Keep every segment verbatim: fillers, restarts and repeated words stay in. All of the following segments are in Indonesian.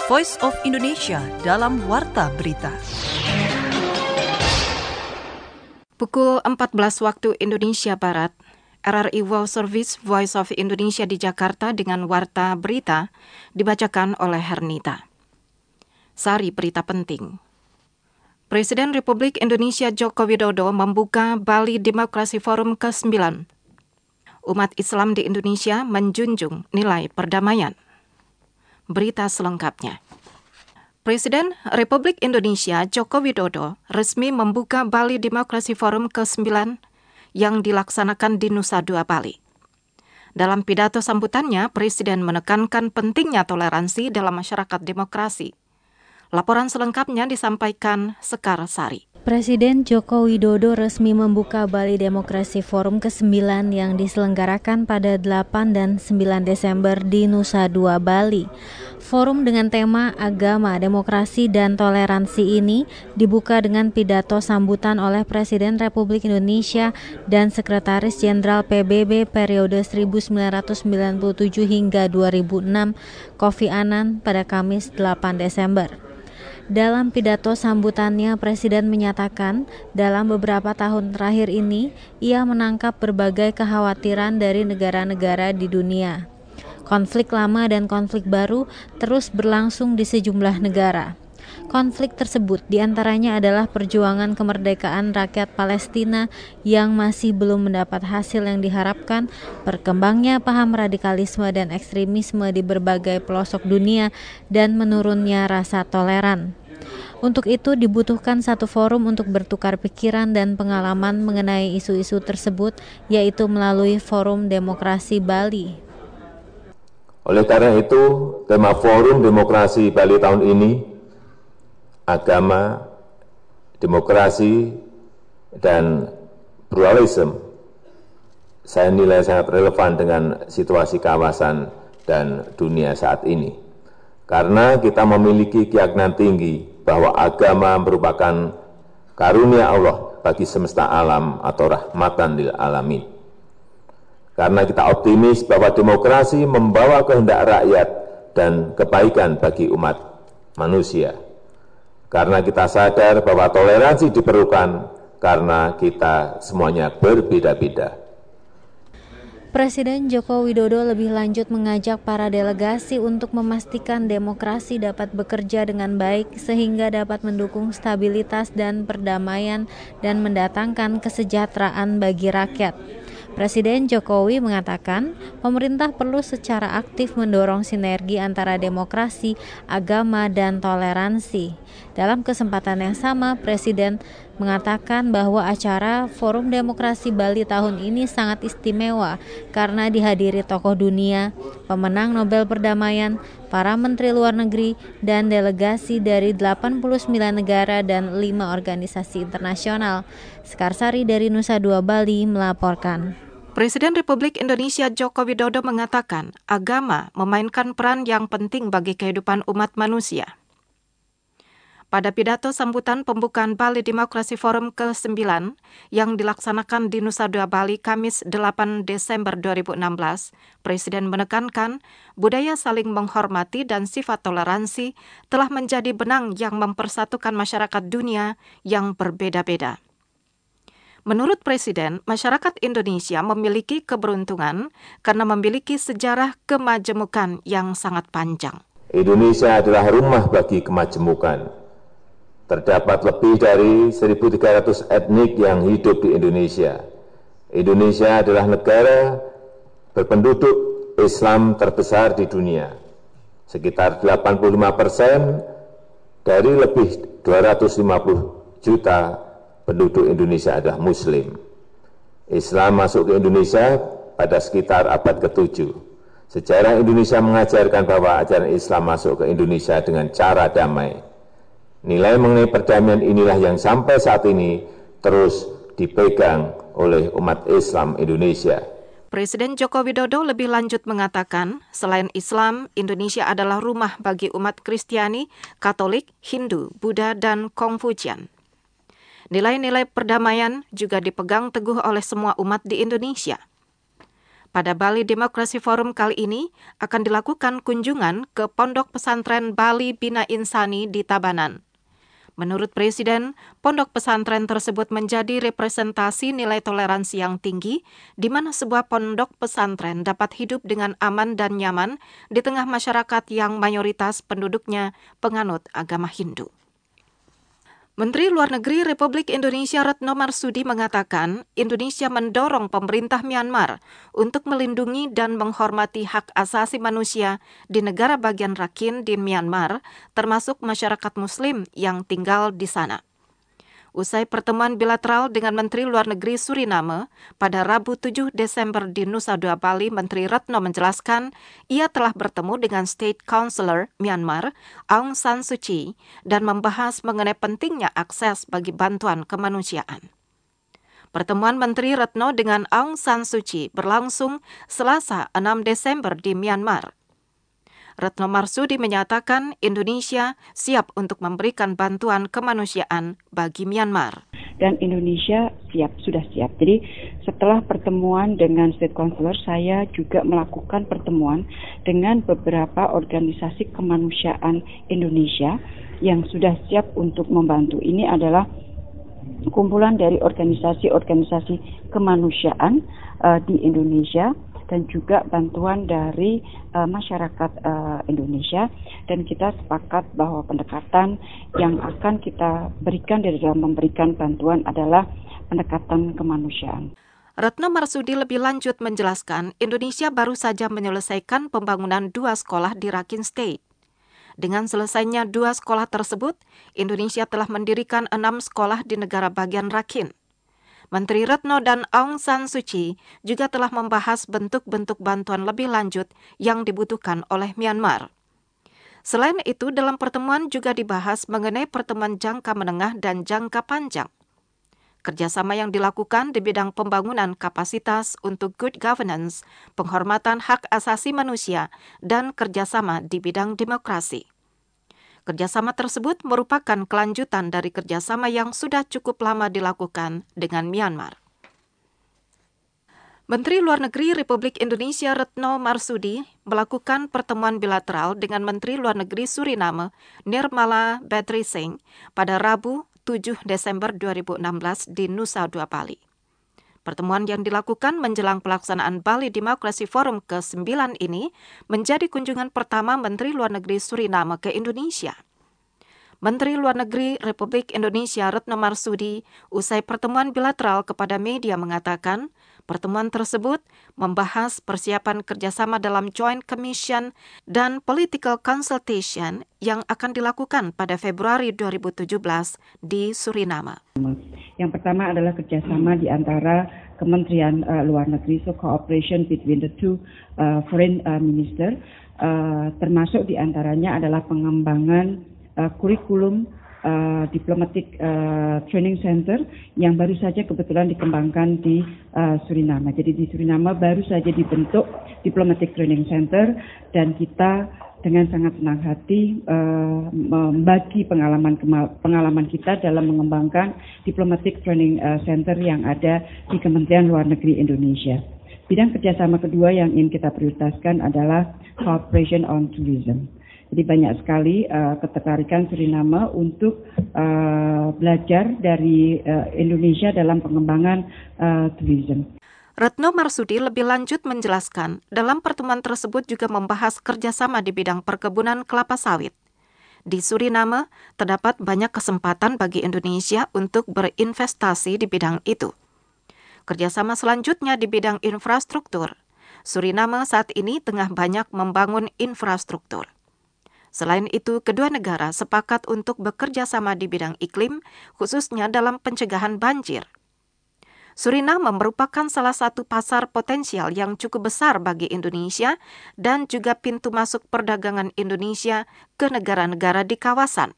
Voice of Indonesia dalam Warta Berita. Pukul empat belas waktu Indonesia Barat, R R I World Service Voice of Indonesia di Jakarta dengan Warta Berita dibacakan oleh Hernita. Sari berita penting. Presiden Republik Indonesia Joko Widodo membuka Bali Demokrasi Forum ke sembilan. Umat Islam di Indonesia menjunjung nilai perdamaian. Berita selengkapnya. Presiden Republik Indonesia Joko Widodo resmi membuka Bali Demokrasi Forum ke sembilan yang dilaksanakan di Nusa Dua Bali. Dalam pidato sambutannya, Presiden menekankan pentingnya toleransi dalam masyarakat demokrasi. Laporan selengkapnya disampaikan Sekar Sari. Presiden Joko Widodo resmi membuka Bali Demokrasi Forum ke sembilan yang diselenggarakan pada delapan dan sembilan Desember di Nusa Dua Bali. Forum dengan tema Agama, Demokrasi, dan Toleransi ini dibuka dengan pidato sambutan oleh Presiden Republik Indonesia dan Sekretaris Jenderal P B B periode seribu sembilan ratus sembilan puluh tujuh hingga dua ribu enam, Kofi Annan pada Kamis delapan Desember. Dalam pidato sambutannya, Presiden menyatakan dalam beberapa tahun terakhir ini, ia menangkap berbagai kekhawatiran dari negara-negara di dunia. Konflik lama dan konflik baru terus berlangsung di sejumlah negara. Konflik tersebut diantaranya adalah perjuangan kemerdekaan rakyat Palestina yang masih belum mendapat hasil yang diharapkan, berkembangnya paham radikalisme dan ekstremisme di berbagai pelosok dunia, dan menurunnya rasa toleran. Untuk itu dibutuhkan satu forum untuk bertukar pikiran dan pengalaman mengenai isu-isu tersebut, yaitu melalui Forum Demokrasi Bali. Oleh karena itu, tema Forum Demokrasi Bali tahun ini, agama, demokrasi, dan pluralisme, saya nilai sangat relevan dengan situasi kawasan dan dunia saat ini. Karena kita memiliki keyakinan tinggi bahwa agama merupakan karunia Allah bagi semesta alam atau rahmatan lil alamin. Karena kita optimis bahwa demokrasi membawa kehendak rakyat dan kebaikan bagi umat manusia. Karena kita sadar bahwa toleransi diperlukan karena kita semuanya berbeda-beda. Presiden Joko Widodo lebih lanjut mengajak para delegasi untuk memastikan demokrasi dapat bekerja dengan baik sehingga dapat mendukung stabilitas dan perdamaian dan mendatangkan kesejahteraan bagi rakyat. Presiden Jokowi mengatakan pemerintah perlu secara aktif mendorong sinergi antara demokrasi, agama, dan toleransi. Dalam kesempatan yang sama, Presiden mengatakan bahwa acara Forum Demokrasi Bali tahun ini sangat istimewa karena dihadiri tokoh dunia, pemenang Nobel Perdamaian, para menteri luar negeri, dan delegasi dari delapan puluh sembilan negara dan lima organisasi internasional. Sekar Sari dari Nusa Dua Bali melaporkan. Presiden Republik Indonesia Joko Widodo mengatakan agama memainkan peran yang penting bagi kehidupan umat manusia. Pada pidato sambutan pembukaan Bali Demokrasi Forum ke sembilan yang dilaksanakan di Nusa Dua Bali Kamis delapan Desember dua ribu enam belas, Presiden menekankan budaya saling menghormati dan sifat toleransi telah menjadi benang yang mempersatukan masyarakat dunia yang berbeda-beda. Menurut Presiden, masyarakat Indonesia memiliki keberuntungan karena memiliki sejarah kemajemukan yang sangat panjang. Indonesia adalah rumah bagi kemajemukan. Terdapat lebih dari seribu tiga ratus etnik yang hidup di Indonesia. Indonesia adalah negara berpenduduk Islam terbesar di dunia. Sekitar delapan puluh lima persen dari lebih dua ratus lima puluh juta penduduk Indonesia adalah Muslim. Islam masuk ke Indonesia pada sekitar abad ketujuh. Sejarah Indonesia mengajarkan bahwa ajaran Islam masuk ke Indonesia dengan cara damai. Nilai mengenai perdamaian inilah yang sampai saat ini terus dipegang oleh umat Islam Indonesia. Presiden Joko Widodo lebih lanjut mengatakan, selain Islam, Indonesia adalah rumah bagi umat Kristiani, Katolik, Hindu, Buddha, dan Konfusian. Nilai-nilai perdamaian juga dipegang teguh oleh semua umat di Indonesia. Pada Bali Democracy Forum kali ini akan dilakukan kunjungan ke Pondok Pesantren Bali Bina Insani di Tabanan. Menurut Presiden, pondok pesantren tersebut menjadi representasi nilai toleransi yang tinggi, di mana sebuah pondok pesantren dapat hidup dengan aman dan nyaman di tengah masyarakat yang mayoritas penduduknya penganut agama Hindu. Menteri Luar Negeri Republik Indonesia Retno Marsudi mengatakan Indonesia mendorong pemerintah Myanmar untuk melindungi dan menghormati hak asasi manusia di negara bagian Rakhine di Myanmar, termasuk masyarakat Muslim yang tinggal di sana. Usai pertemuan bilateral dengan Menteri Luar Negeri Suriname pada Rabu tujuh Desember di Nusa Dua Bali, Menteri Retno menjelaskan ia telah bertemu dengan State Councilor Myanmar Aung San Suu Kyi dan membahas mengenai pentingnya akses bagi bantuan kemanusiaan. Pertemuan Menteri Retno dengan Aung San Suu Kyi berlangsung Selasa enam Desember di Myanmar. Retno Marsudi menyatakan Indonesia siap untuk memberikan bantuan kemanusiaan bagi Myanmar. Dan Indonesia siap, sudah siap. Jadi setelah pertemuan dengan State Councilor, saya juga melakukan pertemuan dengan beberapa organisasi kemanusiaan Indonesia yang sudah siap untuk membantu. Ini adalah kumpulan dari organisasi-organisasi kemanusiaan uh, di Indonesia, dan juga bantuan dari uh, masyarakat uh, Indonesia, dan kita sepakat bahwa pendekatan yang akan kita berikan dari dalam memberikan bantuan adalah pendekatan kemanusiaan. Retno Marsudi lebih lanjut menjelaskan Indonesia baru saja menyelesaikan pembangunan dua sekolah di Rakhine State. Dengan selesainya dua sekolah tersebut, Indonesia telah mendirikan enam sekolah di negara bagian Rakhine. Menteri Retno dan Aung San Suu Kyi juga telah membahas bentuk-bentuk bantuan lebih lanjut yang dibutuhkan oleh Myanmar. Selain itu, dalam pertemuan juga dibahas mengenai pertemuan jangka menengah dan jangka panjang. Kerjasama yang dilakukan di bidang pembangunan kapasitas untuk good governance, penghormatan hak asasi manusia, dan kerjasama di bidang demokrasi. Kerjasama tersebut merupakan kelanjutan dari kerjasama yang sudah cukup lama dilakukan dengan Myanmar. Menteri Luar Negeri Republik Indonesia Retno Marsudi melakukan pertemuan bilateral dengan Menteri Luar Negeri Suriname Nirmala Betrising pada Rabu tujuh Desember dua ribu enam belas di Nusa Dua Bali. Pertemuan yang dilakukan menjelang pelaksanaan Bali Democracy Forum ke sembilan ini menjadi kunjungan pertama Menteri Luar Negeri Suriname ke Indonesia. Menteri Luar Negeri Republik Indonesia Retno Marsudi usai pertemuan bilateral kepada media mengatakan pertemuan tersebut membahas persiapan kerjasama dalam Joint Commission dan Political Consultation yang akan dilakukan pada Februari dua ribu tujuh belas di Suriname. Yang pertama adalah kerjasama di antara Kementerian uh, Luar Negeri, so cooperation between the two uh, foreign uh, minister, uh, termasuk di antaranya adalah pengembangan uh, kurikulum uh, diplomatic uh, training center yang baru saja kebetulan dikembangkan di uh, Suriname. Jadi di Suriname baru saja dibentuk diplomatic training center, dan kita dengan sangat senang hati uh, membagi pengalaman pengalaman kita dalam mengembangkan Diplomatic Training uh, Center yang ada di Kementerian Luar Negeri Indonesia. Bidang kerjasama kedua yang ingin kita prioritaskan adalah cooperation on tourism. Jadi banyak sekali uh, ketertarikan Suriname untuk uh, belajar dari uh, Indonesia dalam pengembangan uh, tourism. Retno Marsudi lebih lanjut menjelaskan, dalam pertemuan tersebut juga membahas kerjasama di bidang perkebunan kelapa sawit. Di Suriname, terdapat banyak kesempatan bagi Indonesia untuk berinvestasi di bidang itu. Kerjasama selanjutnya di bidang infrastruktur. Suriname saat ini tengah banyak membangun infrastruktur. Selain itu, kedua negara sepakat untuk bekerja sama di bidang iklim, khususnya dalam pencegahan banjir. Suriname merupakan salah satu pasar potensial yang cukup besar bagi Indonesia dan juga pintu masuk perdagangan Indonesia ke negara-negara di kawasan.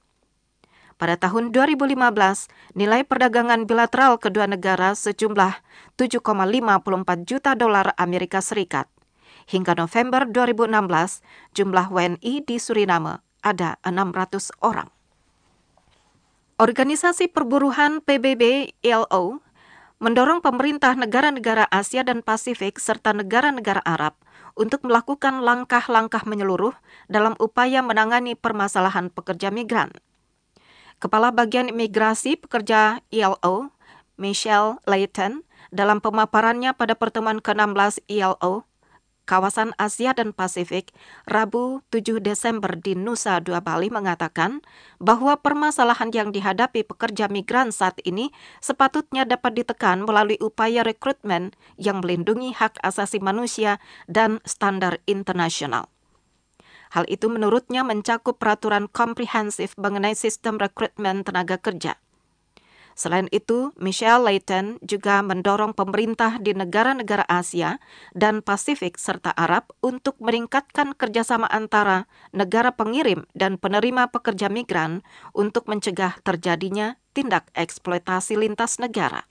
Pada tahun dua ribu lima belas, nilai perdagangan bilateral kedua negara sejumlah tujuh koma lima empat juta dolar Amerika Serikat. Hingga November dua ribu enam belas, jumlah W N I di Suriname ada enam ratus orang. Organisasi Perburuhan P B B I L O mendorong pemerintah negara-negara Asia dan Pasifik serta negara-negara Arab untuk melakukan langkah-langkah menyeluruh dalam upaya menangani permasalahan pekerja migran. Kepala Bagian Imigrasi Pekerja I L O, Michelle Layton, dalam pemaparannya pada pertemuan ke enam belas I L O, Kawasan Asia dan Pasifik, Rabu tujuh Desember di Nusa Dua Bali mengatakan bahwa permasalahan yang dihadapi pekerja migran saat ini sepatutnya dapat ditekan melalui upaya rekrutmen yang melindungi hak asasi manusia dan standar internasional. Hal itu menurutnya mencakup peraturan komprehensif mengenai sistem rekrutmen tenaga kerja. Selain itu, Michelle Layton juga mendorong pemerintah di negara-negara Asia dan Pasifik serta Arab untuk meningkatkan kerjasama antara negara pengirim dan penerima pekerja migran untuk mencegah terjadinya tindak eksploitasi lintas negara.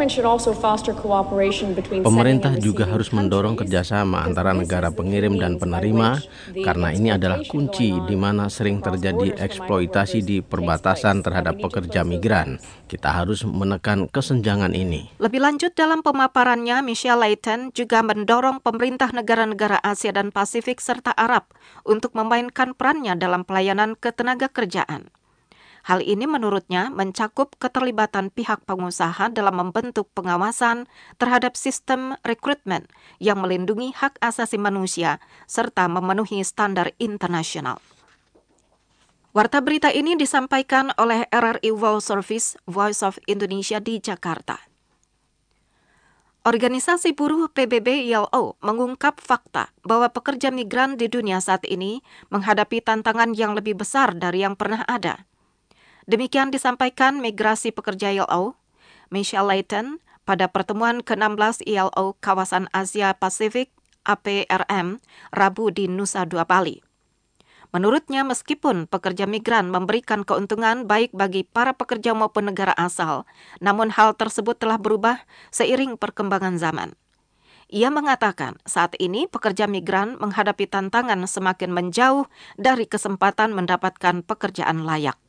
Pemerintah juga harus mendorong kerjasama antara negara pengirim dan penerima karena ini adalah kunci di mana sering terjadi eksploitasi di perbatasan terhadap pekerja migran. Kita harus menekan kesenjangan ini. Lebih lanjut dalam pemaparannya, Michelle Layton juga mendorong pemerintah negara-negara Asia dan Pasifik serta Arab untuk memainkan perannya dalam pelayanan ketenaga kerjaan. Hal ini menurutnya mencakup keterlibatan pihak pengusaha dalam membentuk pengawasan terhadap sistem rekrutmen yang melindungi hak asasi manusia serta memenuhi standar internasional. Warta berita ini disampaikan oleh R R I World Service Voice of Indonesia di Jakarta. Organisasi buruh P B B I L O mengungkap fakta bahwa pekerja migran di dunia saat ini menghadapi tantangan yang lebih besar dari yang pernah ada. Demikian disampaikan Migrasi Pekerja I L O, Michelle Layton, pada pertemuan ke enam belas I L O Kawasan Asia Pasifik A P R M, Rabu di Nusa Dua Bali. Menurutnya, meskipun pekerja migran memberikan keuntungan baik bagi para pekerja maupun negara asal, namun hal tersebut telah berubah seiring perkembangan zaman. Ia mengatakan saat ini pekerja migran menghadapi tantangan semakin menjauh dari kesempatan mendapatkan pekerjaan layak.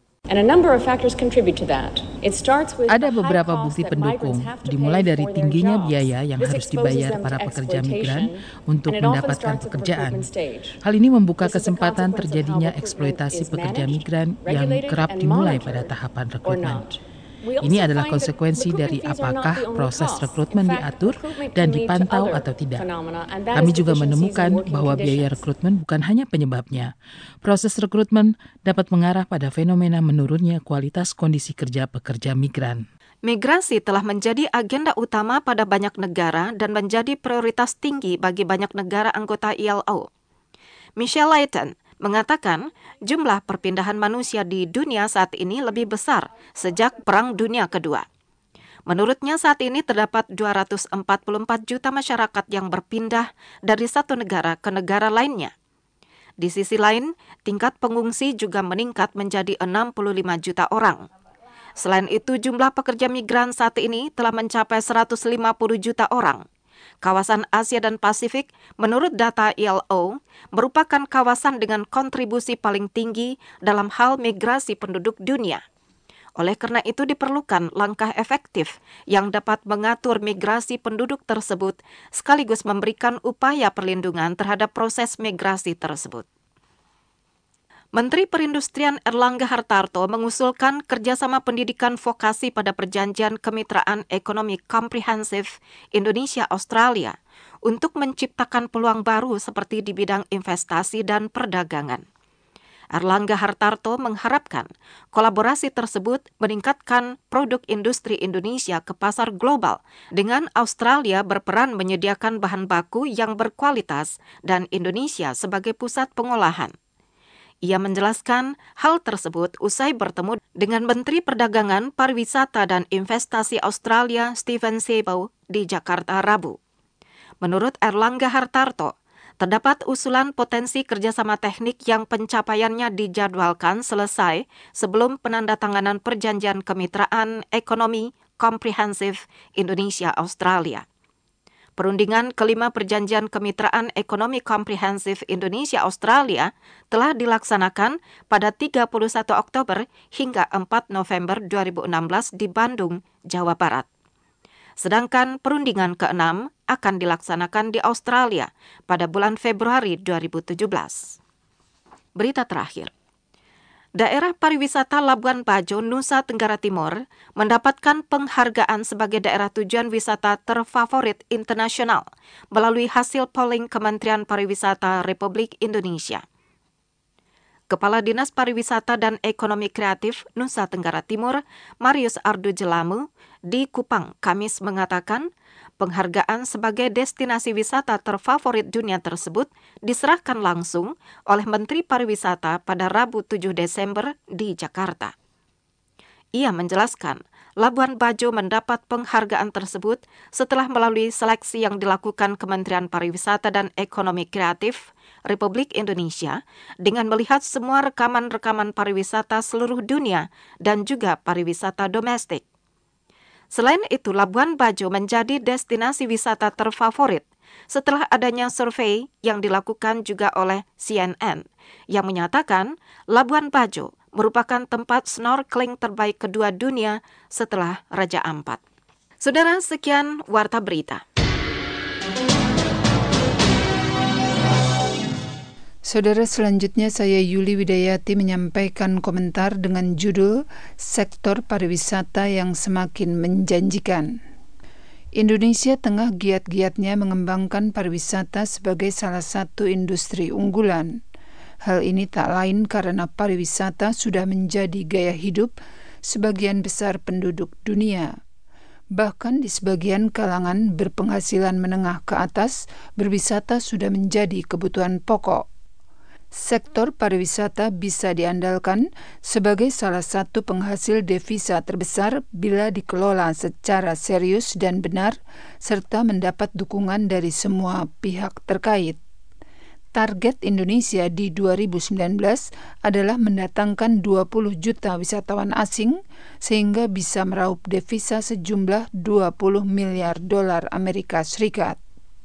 Ada beberapa bukti pendukung, dimulai dari tingginya biaya yang harus dibayar para pekerja migran untuk mendapatkan pekerjaan. Hal ini membuka kesempatan terjadinya eksploitasi pekerja migran yang kerap dimulai pada tahapan rekrutmen. Ini adalah konsekuensi dari apakah proses rekrutmen diatur dan dipantau atau tidak. Kami juga menemukan bahwa biaya rekrutmen bukan hanya penyebabnya. Proses rekrutmen dapat mengarah pada fenomena menurunnya kualitas kondisi kerja pekerja migran. Migrasi telah menjadi agenda utama pada banyak negara dan menjadi prioritas tinggi bagi banyak negara anggota I L O. Michelle Layton mengatakan jumlah perpindahan manusia di dunia saat ini lebih besar sejak Perang Dunia Kedua. Menurutnya saat ini terdapat dua ratus empat puluh empat juta masyarakat yang berpindah dari satu negara ke negara lainnya. Di sisi lain, tingkat pengungsi juga meningkat menjadi enam puluh lima juta orang. Selain itu, jumlah pekerja migran saat ini telah mencapai seratus lima puluh juta orang. Kawasan Asia dan Pasifik, menurut data I L O, merupakan kawasan dengan kontribusi paling tinggi dalam hal migrasi penduduk dunia. Oleh karena itu diperlukan langkah efektif yang dapat mengatur migrasi penduduk tersebut, sekaligus memberikan upaya perlindungan terhadap proses migrasi tersebut. Menteri Perindustrian Erlangga Hartarto mengusulkan kerjasama pendidikan vokasi pada Perjanjian Kemitraan Ekonomi Komprehensif Indonesia-Australia untuk menciptakan peluang baru seperti di bidang investasi dan perdagangan. Erlangga Hartarto mengharapkan kolaborasi tersebut meningkatkan produk industri Indonesia ke pasar global dengan Australia berperan menyediakan bahan baku yang berkualitas dan Indonesia sebagai pusat pengolahan. Ia menjelaskan hal tersebut usai bertemu dengan Menteri Perdagangan, Pariwisata dan Investasi Australia Stephen Sebo di Jakarta Rabu. Menurut Erlangga Hartarto, terdapat usulan potensi kerjasama teknik yang pencapaiannya dijadwalkan selesai sebelum penandatanganan Perjanjian Kemitraan Ekonomi Komprehensif Indonesia-Australia. Perundingan kelima Perjanjian Kemitraan Ekonomi Komprehensif Indonesia-Australia telah dilaksanakan pada tiga puluh satu Oktober hingga empat November dua ribu enam belas di Bandung, Jawa Barat. Sedangkan perundingan keenam akan dilaksanakan di Australia pada bulan Februari dua ribu tujuh belas. Berita terakhir. Daerah pariwisata Labuan Bajo, Nusa Tenggara Timur mendapatkan penghargaan sebagai daerah tujuan wisata terfavorit internasional melalui hasil polling Kementerian Pariwisata Republik Indonesia. Kepala Dinas Pariwisata dan Ekonomi Kreatif Nusa Tenggara Timur, Marius Ardu Jelamu, di Kupang, Kamis mengatakan penghargaan sebagai destinasi wisata terfavorit dunia tersebut diserahkan langsung oleh Menteri Pariwisata pada Rabu tujuh Desember di Jakarta. Ia menjelaskan, Labuan Bajo mendapat penghargaan tersebut setelah melalui seleksi yang dilakukan Kementerian Pariwisata dan Ekonomi Kreatif Republik Indonesia dengan melihat semua rekaman-rekaman pariwisata seluruh dunia dan juga pariwisata domestik. Selain itu, Labuan Bajo menjadi destinasi wisata terfavorit setelah adanya survei yang dilakukan juga oleh C N N yang menyatakan Labuan Bajo merupakan tempat snorkeling terbaik kedua dunia setelah Raja Ampat. Saudara, sekian Warta Berita. Saudara, selanjutnya saya Yuli Widayati menyampaikan komentar dengan judul Sektor Pariwisata yang Semakin Menjanjikan. Indonesia tengah giat-giatnya mengembangkan pariwisata sebagai salah satu industri unggulan. Hal ini tak lain karena pariwisata sudah menjadi gaya hidup sebagian besar penduduk dunia. Bahkan di sebagian kalangan berpenghasilan menengah ke atas, berwisata sudah menjadi kebutuhan pokok. Sektor pariwisata bisa diandalkan sebagai salah satu penghasil devisa terbesar bila dikelola secara serius dan benar, serta mendapat dukungan dari semua pihak terkait. Target Indonesia di dua ribu sembilan belas adalah mendatangkan dua puluh juta wisatawan asing, sehingga bisa meraup devisa sejumlah dua puluh miliar dolar Amerika Serikat.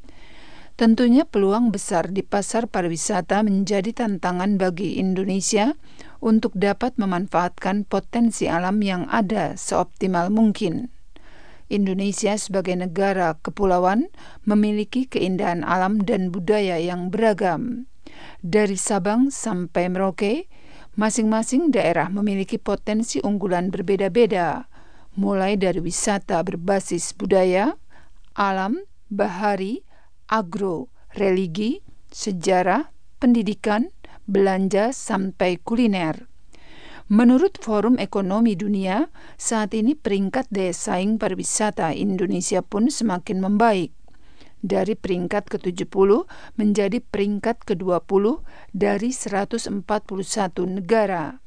Tentunya peluang besar di pasar pariwisata menjadi tantangan bagi Indonesia untuk dapat memanfaatkan potensi alam yang ada seoptimal mungkin. Indonesia sebagai negara kepulauan memiliki keindahan alam dan budaya yang beragam. Dari Sabang sampai Merauke, masing-masing daerah memiliki potensi unggulan berbeda-beda, mulai dari wisata berbasis budaya, alam, bahari, agro, religi, sejarah, pendidikan, belanja, sampai kuliner. Menurut Forum Ekonomi Dunia, saat ini peringkat daya saing pariwisata Indonesia pun semakin membaik. Dari peringkat ke tujuh puluh menjadi peringkat ke dua puluh dari seratus empat puluh satu negara.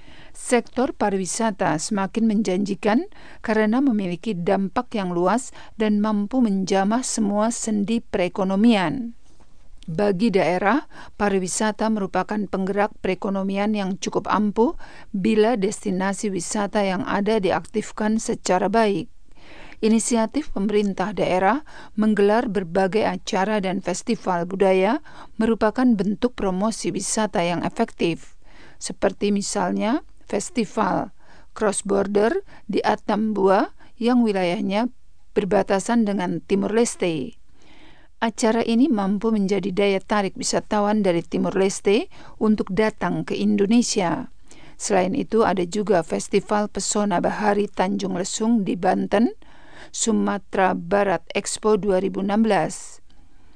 Sektor pariwisata semakin menjanjikan karena memiliki dampak yang luas dan mampu menjamah semua sendi perekonomian. Bagi daerah, pariwisata merupakan penggerak perekonomian yang cukup ampuh bila destinasi wisata yang ada diaktifkan secara baik. Inisiatif pemerintah daerah menggelar berbagai acara dan festival budaya merupakan bentuk promosi wisata yang efektif, seperti misalnya Festival Cross Border di Atambua yang wilayahnya berbatasan dengan Timur Leste. Acara ini mampu menjadi daya tarik wisatawan dari Timur Leste untuk datang ke Indonesia. Selain itu ada juga Festival Pesona Bahari Tanjung Lesung di Banten, Sumatera Barat Expo dua ribu enam belas,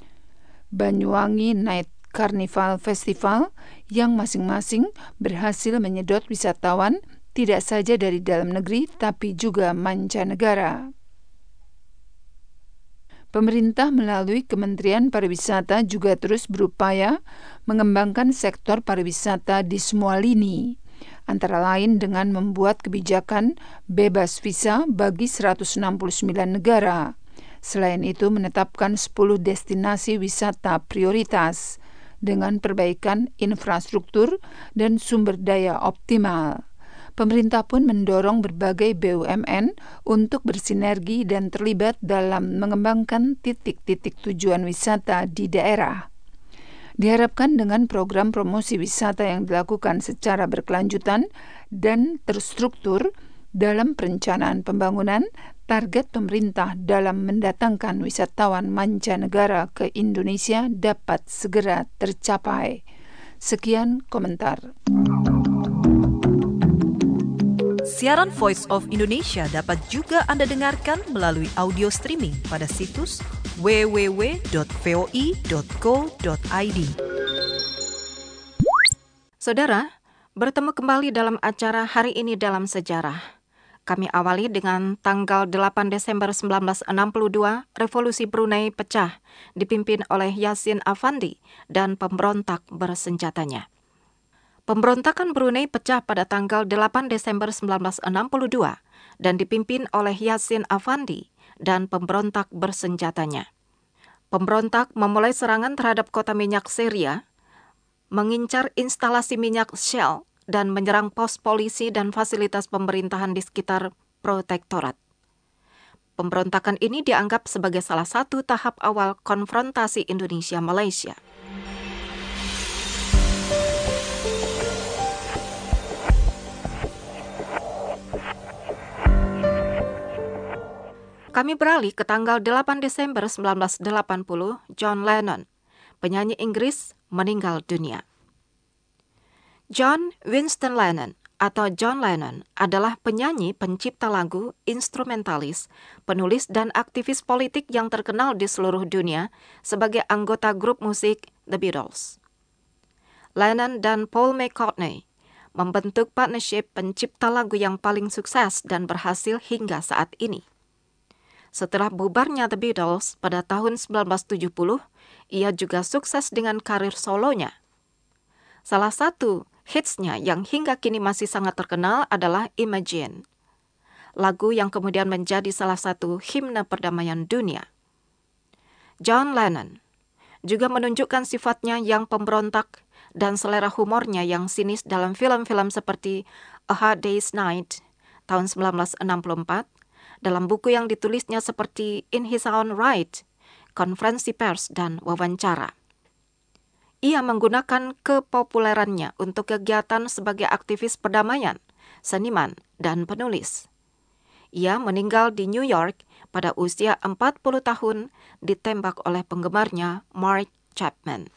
Banyuwangi Night Carnival Festival yang masing-masing berhasil menyedot wisatawan tidak saja dari dalam negeri tapi juga mancanegara. Pemerintah melalui Kementerian Pariwisata juga terus berupaya mengembangkan sektor pariwisata di semua lini, antara lain dengan membuat kebijakan bebas visa bagi seratus enam puluh sembilan negara. Selain itu menetapkan sepuluh destinasi wisata prioritas dengan perbaikan infrastruktur dan sumber daya optimal. Pemerintah pun mendorong berbagai B U M N untuk bersinergi dan terlibat dalam mengembangkan titik-titik tujuan wisata di daerah. Diharapkan dengan program promosi wisata yang dilakukan secara berkelanjutan dan terstruktur, Dalam perencanaan pembangunan, target pemerintah dalam mendatangkan wisatawan mancanegara ke Indonesia dapat segera tercapai. Sekian komentar. Siaran Voice of Indonesia dapat juga Anda dengarkan melalui audio streaming pada situs w w w dot voi dot co dot i d. Saudara, bertemu kembali dalam acara Hari Ini Dalam Sejarah. Kami awali dengan tanggal delapan Desember seribu sembilan ratus enam puluh dua, Revolusi Brunei pecah, dipimpin oleh Yassin Afandi dan pemberontak bersenjatanya. Pemberontakan Brunei pecah pada tanggal delapan Desember seribu sembilan ratus enam puluh dua dan dipimpin oleh Yassin Afandi dan pemberontak bersenjatanya. Pemberontak memulai serangan terhadap kota minyak Syria, mengincar instalasi minyak Shell, dan menyerang pos polisi dan fasilitas pemerintahan di sekitar protektorat. Pemberontakan ini dianggap sebagai salah satu tahap awal konfrontasi Indonesia-Malaysia. Kami beralih ke tanggal delapan Desember seribu sembilan ratus delapan puluh, John Lennon, penyanyi Inggris, meninggal dunia. John Winston Lennon atau John Lennon adalah penyanyi, pencipta lagu, instrumentalis, penulis dan aktivis politik yang terkenal di seluruh dunia sebagai anggota grup musik The Beatles. Lennon dan Paul McCartney membentuk partnership pencipta lagu yang paling sukses dan berhasil hingga saat ini. Setelah bubarnya The Beatles pada tahun seribu sembilan ratus tujuh puluh, ia juga sukses dengan karir solonya. Salah satu hitsnya yang hingga kini masih sangat terkenal adalah Imagine, lagu yang kemudian menjadi salah satu himne perdamaian dunia. John Lennon juga menunjukkan sifatnya yang pemberontak dan selera humornya yang sinis dalam film-film seperti A Hard Day's Night tahun seribu sembilan ratus enam puluh empat, dalam buku yang ditulisnya seperti In His Own Right, konferensi pers dan wawancara. Ia menggunakan kepopulerannya untuk kegiatan sebagai aktivis perdamaian, seniman, dan penulis. Ia meninggal di New York pada usia empat puluh tahun ditembak oleh penggemarnya Mark Chapman.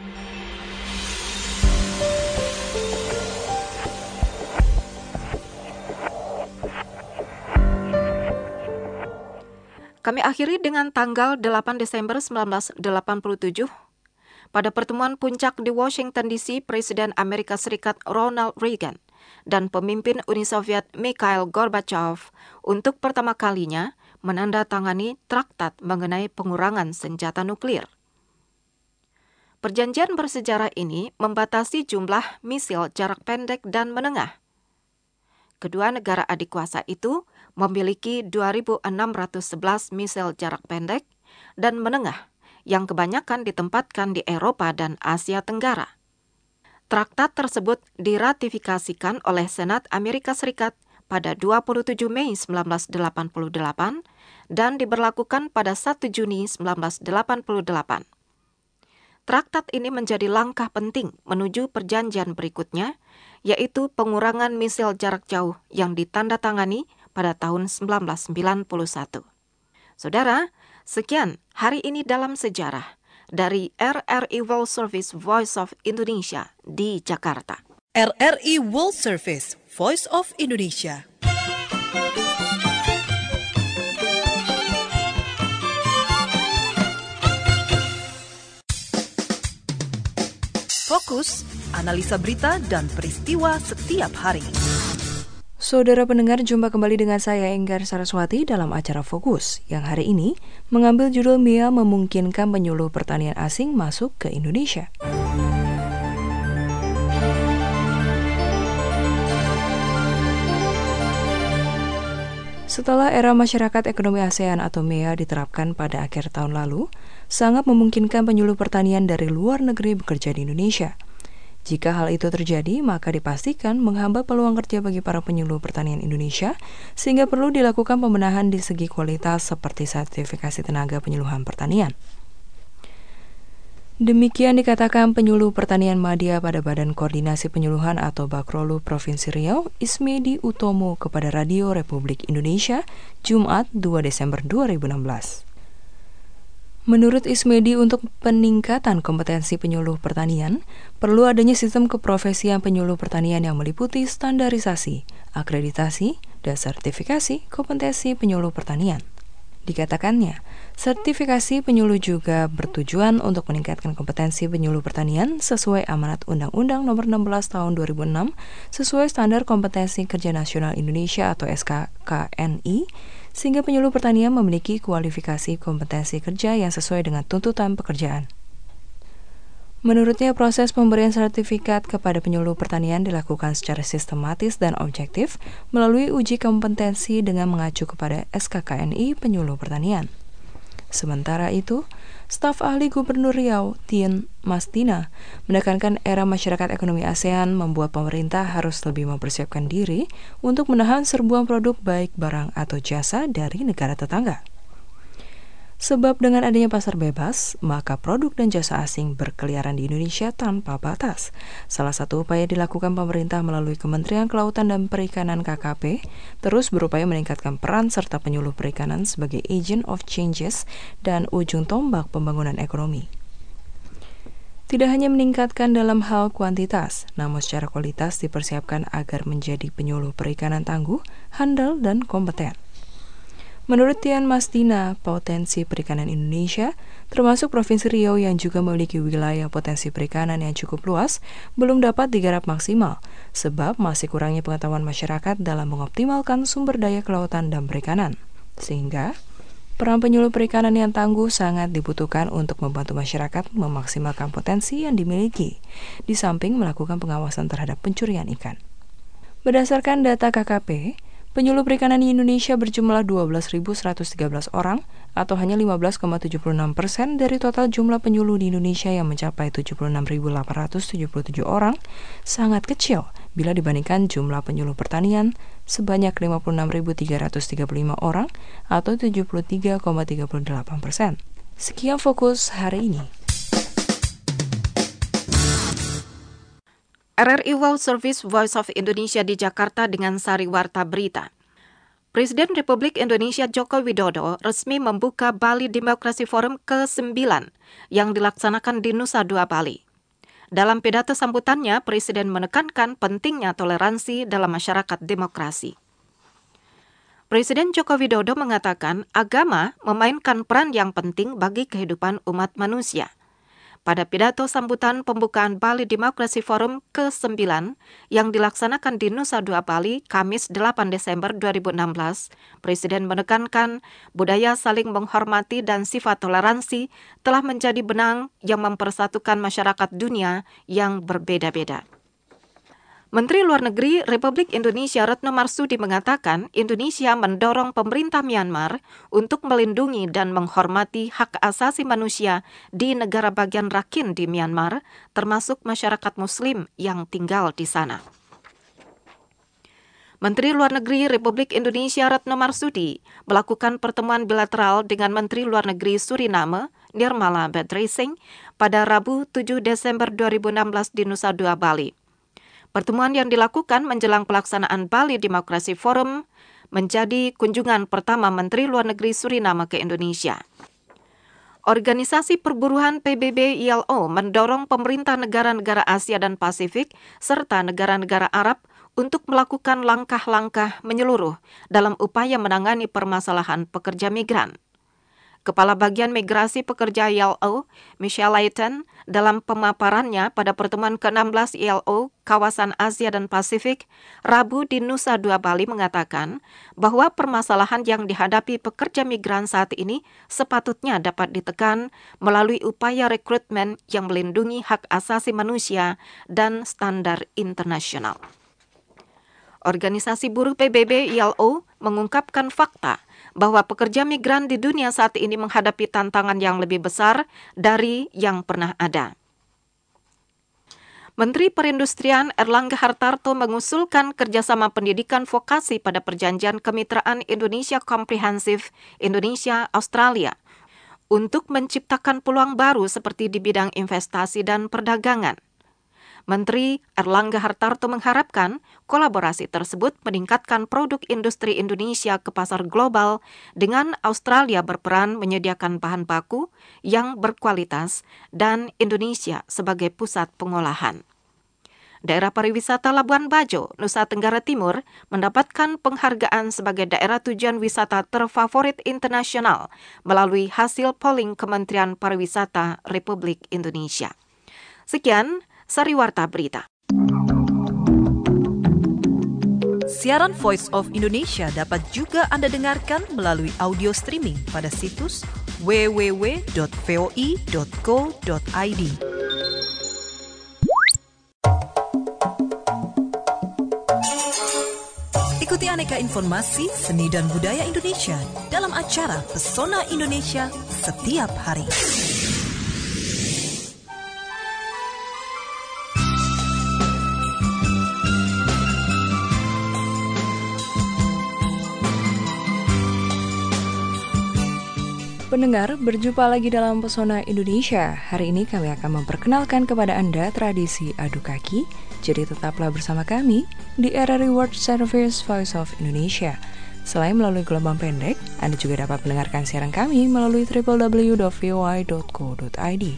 Kami akhiri dengan tanggal delapan Desember seribu sembilan ratus delapan puluh tujuh. Pada pertemuan puncak di Washington D C, Presiden Amerika Serikat Ronald Reagan dan pemimpin Uni Soviet Mikhail Gorbachev untuk pertama kalinya menandatangani traktat mengenai pengurangan senjata nuklir. Perjanjian bersejarah ini membatasi jumlah misil jarak pendek dan menengah. Kedua negara adik kuasa itu memiliki dua ribu enam ratus sebelas misil jarak pendek dan menengah yang kebanyakan ditempatkan di Eropa dan Asia Tenggara. Traktat tersebut diratifikasikan oleh Senat Amerika Serikat pada dua puluh tujuh Mei seribu sembilan ratus delapan puluh delapan dan diberlakukan pada satu Juni seribu sembilan ratus delapan puluh delapan. Traktat ini menjadi langkah penting menuju perjanjian berikutnya, yaitu pengurangan misil jarak jauh yang ditandatangani pada tahun seribu sembilan ratus sembilan puluh satu. Saudara, sekian Hari Ini Dalam Sejarah dari R R I World Service Voice of Indonesia di Jakarta. R R I World Service Voice of Indonesia. Fokus, analisa berita dan peristiwa setiap hari. Saudara pendengar, jumpa kembali dengan saya Enggar Saraswati dalam acara Fokus yang hari ini mengambil judul M I A memungkinkan penyuluh pertanian asing masuk ke Indonesia. Setelah era masyarakat ekonomi ASEAN atau M I A diterapkan pada akhir tahun lalu, sangat memungkinkan penyuluh pertanian dari luar negeri bekerja di Indonesia. Jika hal itu terjadi, maka dipastikan menghambat peluang kerja bagi para penyuluh pertanian Indonesia, sehingga perlu dilakukan pembenahan di segi kualitas seperti sertifikasi tenaga penyuluhan pertanian. Demikian dikatakan penyuluh pertanian Madya pada Badan Koordinasi Penyuluhan atau Bakrolu Provinsi Riau, Ismedi Utomo kepada Radio Republik Indonesia, Jumat dua Desember dua ribu enam belas. Menurut Ismedi, untuk peningkatan kompetensi penyuluh pertanian, perlu adanya sistem keprofesian penyuluh pertanian yang meliputi standarisasi, akreditasi, dan sertifikasi kompetensi penyuluh pertanian. Dikatakannya, sertifikasi penyuluh juga bertujuan untuk meningkatkan kompetensi penyuluh pertanian sesuai amanat Undang-Undang Nomor enam belas Tahun dua ribu enam sesuai Standar Kompetensi Kerja Nasional Indonesia atau S K K N I, sehingga penyuluh pertanian memiliki kualifikasi kompetensi kerja yang sesuai dengan tuntutan pekerjaan. Menurutnya, proses pemberian sertifikat kepada penyuluh pertanian dilakukan secara sistematis dan objektif melalui uji kompetensi dengan mengacu kepada S K K N I penyuluh pertanian. Sementara itu, staf ahli Gubernur Riau, Tien Mastina, menekankan era masyarakat ekonomi ASEAN membuat pemerintah harus lebih mempersiapkan diri untuk menahan serbuan produk baik barang atau jasa dari negara tetangga. Sebab dengan adanya pasar bebas, maka produk dan jasa asing berkeliaran di Indonesia tanpa batas. Salah satu upaya dilakukan pemerintah melalui Kementerian Kelautan dan Perikanan K K P, terus berupaya meningkatkan peran serta penyuluh perikanan sebagai agent of changes dan ujung tombak pembangunan ekonomi. Tidak hanya meningkatkan dalam hal kuantitas, namun secara kualitas dipersiapkan agar menjadi penyuluh perikanan tangguh, handal, dan kompeten. Menurut Tian Mastina, potensi perikanan Indonesia, termasuk Provinsi Riau yang juga memiliki wilayah potensi perikanan yang cukup luas, belum dapat digarap maksimal, sebab masih kurangnya pengetahuan masyarakat dalam mengoptimalkan sumber daya kelautan dan perikanan. Sehingga, peran penyuluh perikanan yang tangguh sangat dibutuhkan untuk membantu masyarakat memaksimalkan potensi yang dimiliki, di samping melakukan pengawasan terhadap pencurian ikan. Berdasarkan data K K P, penyuluh perikanan di Indonesia berjumlah dua belas ribu seratus tiga belas orang atau hanya lima belas koma tujuh puluh enam persen dari total jumlah penyuluh di Indonesia yang mencapai tujuh puluh enam ribu delapan ratus tujuh puluh tujuh orang, sangat kecil bila dibandingkan jumlah penyuluh pertanian sebanyak lima puluh enam ribu tiga ratus tiga puluh lima orang atau tujuh puluh tiga koma tiga puluh delapan persen. Sekian fokus hari ini. R R I World Service Voice of Indonesia di Jakarta dengan sari warta berita. Presiden Republik Indonesia Joko Widodo resmi membuka Bali Demokrasi Forum ke sembilan yang dilaksanakan di Nusa Dua Bali. Dalam pidato sambutannya, Presiden menekankan pentingnya toleransi dalam masyarakat demokrasi. Presiden Joko Widodo mengatakan agama memainkan peran yang penting bagi kehidupan umat manusia. Pada pidato sambutan pembukaan Bali Demokrasi Forum ke sembilan yang dilaksanakan di Nusa Dua Bali, Kamis delapan Desember dua ribu enam belas, Presiden menekankan budaya saling menghormati dan sifat toleransi telah menjadi benang yang mempersatukan masyarakat dunia yang berbeda-beda. Menteri Luar Negeri Republik Indonesia Retno Marsudi mengatakan Indonesia mendorong pemerintah Myanmar untuk melindungi dan menghormati hak asasi manusia di negara bagian Rakhine di Myanmar, termasuk masyarakat Muslim yang tinggal di sana. Menteri Luar Negeri Republik Indonesia Retno Marsudi melakukan pertemuan bilateral dengan Menteri Luar Negeri Suriname, Nirmala Bedreising, pada Rabu tujuh Desember dua ribu enam belas di Nusa Dua Bali. Pertemuan yang dilakukan menjelang pelaksanaan Bali Demokrasi Forum menjadi kunjungan pertama Menteri Luar Negeri Suriname ke Indonesia. Organisasi Perburuhan P B B I L O mendorong pemerintah negara-negara Asia dan Pasifik serta negara-negara Arab untuk melakukan langkah-langkah menyeluruh dalam upaya menangani permasalahan pekerja migran. Kepala Bagian Migrasi Pekerja I L O, Michelle Layton, dalam pemaparannya pada pertemuan ke enam belas I L O Kawasan Asia dan Pasifik, Rabu di Nusa Dua Bali mengatakan bahwa permasalahan yang dihadapi pekerja migran saat ini sepatutnya dapat ditekan melalui upaya rekrutmen yang melindungi hak asasi manusia dan standar internasional. Organisasi buruh P B B I L O mengungkapkan fakta bahwa pekerja migran di dunia saat ini menghadapi tantangan yang lebih besar dari yang pernah ada. Menteri Perindustrian Erlangga Hartarto mengusulkan kerjasama pendidikan vokasi pada Perjanjian Kemitraan Indonesia Komprehensif Indonesia-Australia untuk menciptakan peluang baru seperti di bidang investasi dan perdagangan. Menteri Erlangga Hartarto mengharapkan kolaborasi tersebut meningkatkan produk industri Indonesia ke pasar global dengan Australia berperan menyediakan bahan baku yang berkualitas dan Indonesia sebagai pusat pengolahan. Daerah pariwisata Labuan Bajo, Nusa Tenggara Timur mendapatkan penghargaan sebagai daerah tujuan wisata terfavorit internasional melalui hasil polling Kementerian Pariwisata Republik Indonesia. Sekian Sari Warta Berita. Siaran Voice of Indonesia dapat juga Anda dengarkan melalui audio streaming pada situs w w w dot voi dot co dot i d. Ikuti aneka informasi seni dan budaya Indonesia dalam acara Pesona Indonesia setiap hari. Pendengar, berjumpa lagi dalam Pesona Indonesia. Hari ini kami akan memperkenalkan kepada Anda tradisi adu kaki. Jadi tetaplah bersama kami di R R I World Service Voice of Indonesia. Selain melalui gelombang pendek, Anda juga dapat mendengarkan siaran kami melalui w w w dot voi dot co dot i d.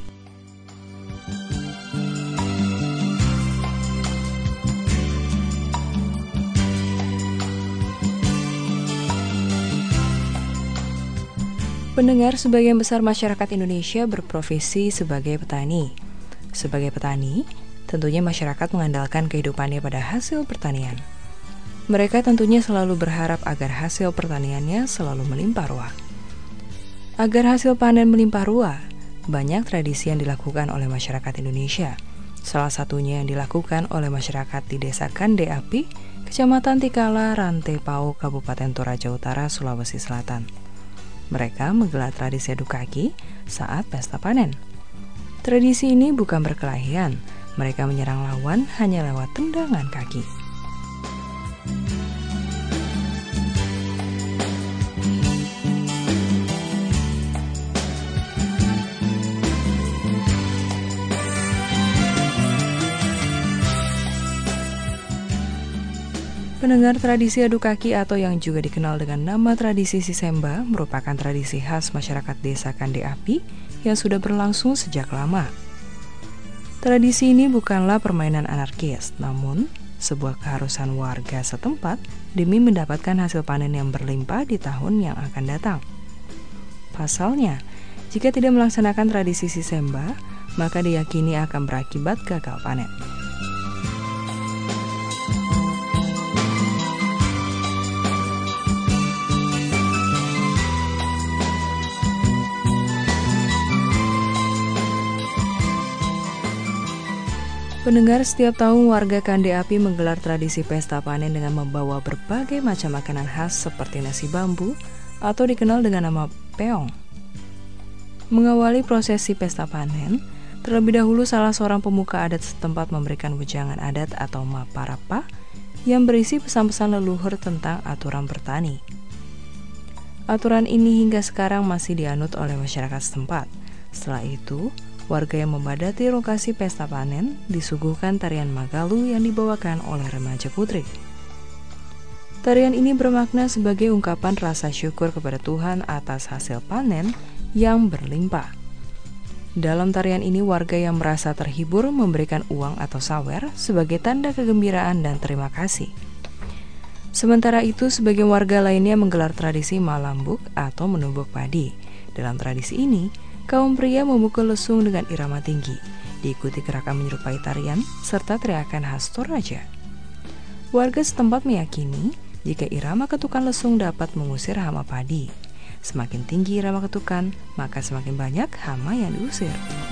Pendengar, sebagian besar masyarakat Indonesia berprofesi sebagai petani. Sebagai petani, tentunya masyarakat mengandalkan kehidupannya pada hasil pertanian. Mereka tentunya selalu berharap agar hasil pertaniannya selalu melimpah ruah. Agar hasil panen melimpah ruah, banyak tradisi yang dilakukan oleh masyarakat Indonesia. Salah satunya yang dilakukan oleh masyarakat di Desa Kande Api, Kecamatan Tikala, Rantai Pau, Kabupaten Toraja Utara, Sulawesi Selatan. Mereka menggelar tradisi adu kaki saat pesta panen. Tradisi ini bukan berkelahian, mereka menyerang lawan hanya lewat tendangan kaki. Pendengar, tradisi adu kaki atau yang juga dikenal dengan nama tradisi Sisemba merupakan tradisi khas masyarakat Desa Kande Api yang sudah berlangsung sejak lama. Tradisi ini bukanlah permainan anarkis, namun sebuah keharusan warga setempat demi mendapatkan hasil panen yang berlimpah di tahun yang akan datang. Pasalnya, jika tidak melaksanakan tradisi Sisemba, maka diyakini akan berakibat gagal panen. Pendengar, setiap tahun warga Kande Api menggelar tradisi pesta panen dengan membawa berbagai macam makanan khas seperti nasi bambu atau dikenal dengan nama peong. Mengawali prosesi pesta panen, terlebih dahulu salah seorang pemuka adat setempat memberikan wejangan adat atau maparapa yang berisi pesan-pesan leluhur tentang aturan bertani. Aturan ini hingga sekarang masih dianut oleh masyarakat setempat. Setelah itu, warga yang membadati lokasi pesta panen disuguhkan tarian Magalu yang dibawakan oleh remaja putri. Tarian ini bermakna sebagai ungkapan rasa syukur kepada Tuhan atas hasil panen yang berlimpah. Dalam tarian ini, warga yang merasa terhibur memberikan uang atau sawer sebagai tanda kegembiraan dan terima kasih. Sementara itu, sebagian warga lainnya menggelar tradisi malambuk atau menumbuk padi. Dalam tradisi ini, kaum pria memukul lesung dengan irama tinggi, diikuti gerakan menyerupai tarian serta teriakan khas Toraja. Warga setempat meyakini jika irama ketukan lesung dapat mengusir hama padi. Semakin tinggi irama ketukan, maka semakin banyak hama yang diusir.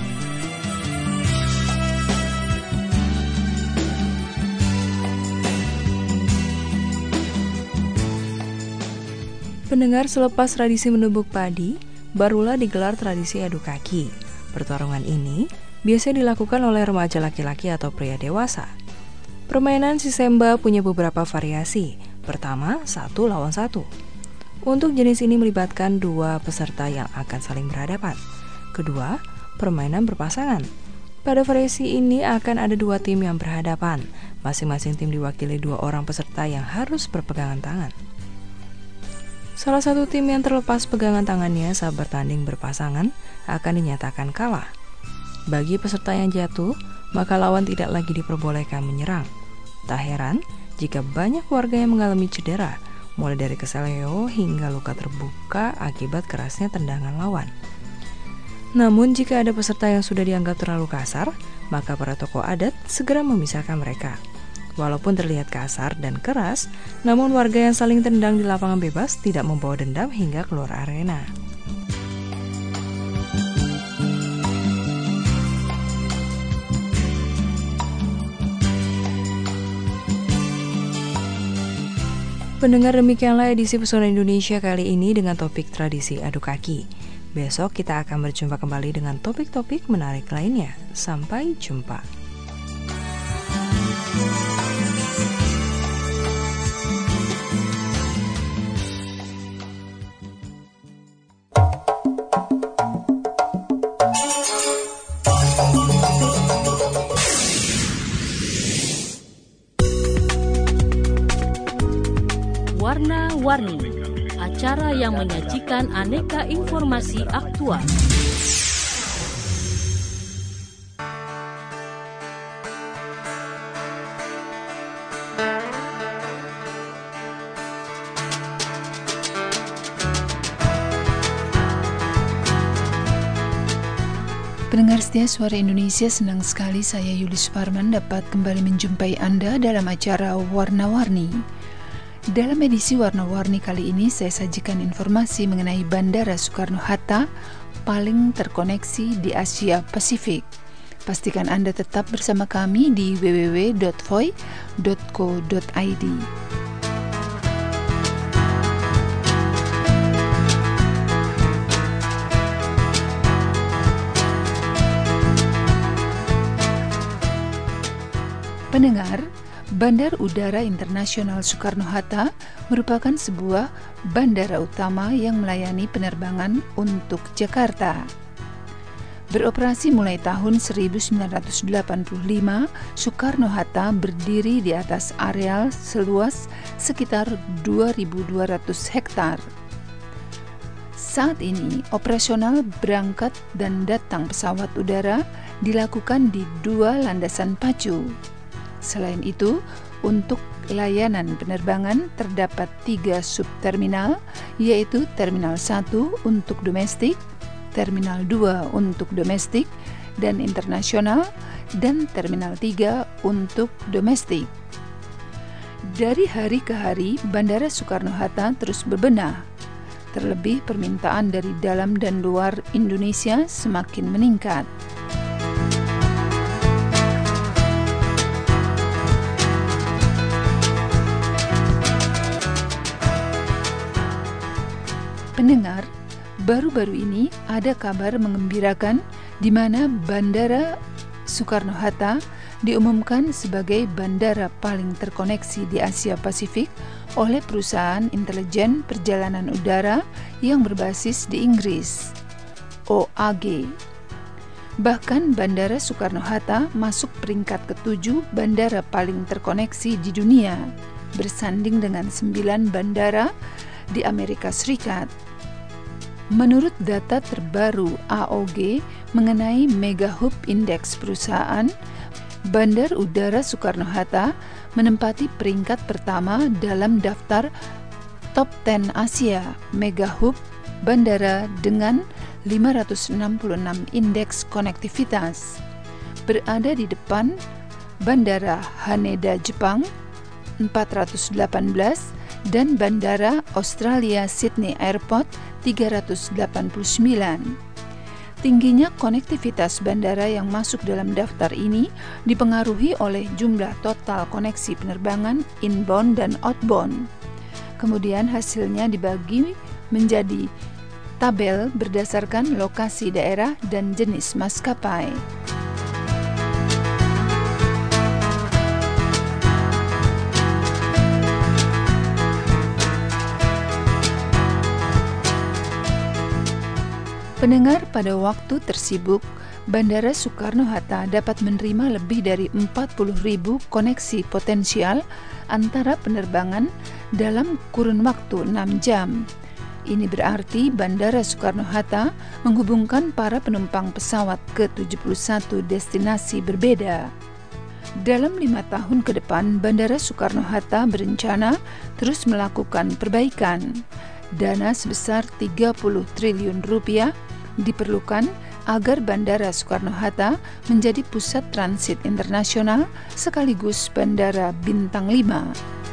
Pendengar, selepas tradisi menumbuk padi, barulah digelar tradisi adu kaki. Pertarungan ini biasa dilakukan oleh remaja laki-laki atau pria dewasa. Permainan Sisemba punya beberapa variasi. Pertama, satu lawan satu. Untuk jenis ini melibatkan dua peserta yang akan saling berhadapan. Kedua, permainan berpasangan. Pada variasi ini akan ada dua tim yang berhadapan. Masing-masing tim diwakili dua orang peserta yang harus berpegangan tangan. Salah satu tim yang terlepas pegangan tangannya saat bertanding berpasangan akan dinyatakan kalah. Bagi peserta yang jatuh, maka lawan tidak lagi diperbolehkan menyerang. Tak heran jika banyak warga yang mengalami cedera, mulai dari keseleo hingga luka terbuka akibat kerasnya tendangan lawan. Namun jika ada peserta yang sudah dianggap terlalu kasar, maka para tokoh adat segera memisahkan mereka. Walaupun terlihat kasar dan keras, namun warga yang saling tendang di lapangan bebas tidak membawa dendam hingga keluar arena. Pendengar, demikianlah edisi Pesona Indonesia kali ini dengan topik tradisi adu kaki. Besok kita akan berjumpa kembali dengan topik-topik menarik lainnya. Sampai jumpa. Warna-Warni, acara yang menyajikan aneka informasi aktual. Pendengar setia Suara Indonesia, senang sekali saya Yuli Suparman dapat kembali menjumpai Anda dalam acara Warna-Warni. Dalam edisi Warna-Warni kali ini saya sajikan informasi mengenai Bandara Soekarno-Hatta paling terkoneksi di Asia Pasifik. Pastikan Anda tetap bersama kami di w w w dot voi dot co dot i d. Pendengar, Bandar Udara Internasional Soekarno-Hatta merupakan sebuah bandara utama yang melayani penerbangan untuk Jakarta. Beroperasi mulai tahun seribu sembilan ratus delapan puluh lima, Soekarno-Hatta berdiri di atas areal seluas sekitar dua ribu dua ratus hektar. Saat ini, operasional berangkat dan datang pesawat udara dilakukan di dua landasan pacu. Selain itu, untuk layanan penerbangan terdapat tiga subterminal, yaitu Terminal satu untuk domestik, Terminal dua untuk domestik dan internasional, dan Terminal tiga untuk domestik. Dari hari ke hari, Bandara Soekarno-Hatta terus berbenah. Terlebih permintaan dari dalam dan luar Indonesia semakin meningkat. Pendengar, baru-baru ini ada kabar mengembirakan di mana Bandara Soekarno-Hatta diumumkan sebagai bandara paling terkoneksi di Asia Pasifik oleh perusahaan intelijen perjalanan udara yang berbasis di Inggris, O A G. Bahkan Bandara Soekarno-Hatta masuk peringkat ketujuh bandara paling terkoneksi di dunia, bersanding dengan sembilan bandara di Amerika Serikat. Menurut data terbaru A O G mengenai Mega Hub Index perusahaan, Bandar Udara Soekarno-Hatta menempati peringkat pertama dalam daftar Top sepuluh Asia Mega Hub Bandara dengan lima ratus enam puluh enam indeks konektivitas. Berada di depan Bandara Haneda Jepang empat ratus delapan belas dan Bandara Australia Sydney Airport tiga ratus delapan puluh sembilan. Tingginya konektivitas bandara yang masuk dalam daftar ini dipengaruhi oleh jumlah total koneksi penerbangan inbound dan outbound. Kemudian hasilnya dibagi menjadi tabel berdasarkan lokasi daerah dan jenis maskapai. Pendengar, pada waktu tersibuk, Bandara Soekarno-Hatta dapat menerima lebih dari empat puluh ribu koneksi potensial antara penerbangan dalam kurun waktu enam jam. Ini berarti Bandara Soekarno-Hatta menghubungkan para penumpang pesawat ke tujuh puluh satu destinasi berbeda. Dalam lima tahun ke depan, Bandara Soekarno-Hatta berencana terus melakukan perbaikan. Dana sebesar tiga puluh triliun rupiah diperlukan agar Bandara Soekarno-Hatta menjadi pusat transit internasional sekaligus Bandara Bintang lima.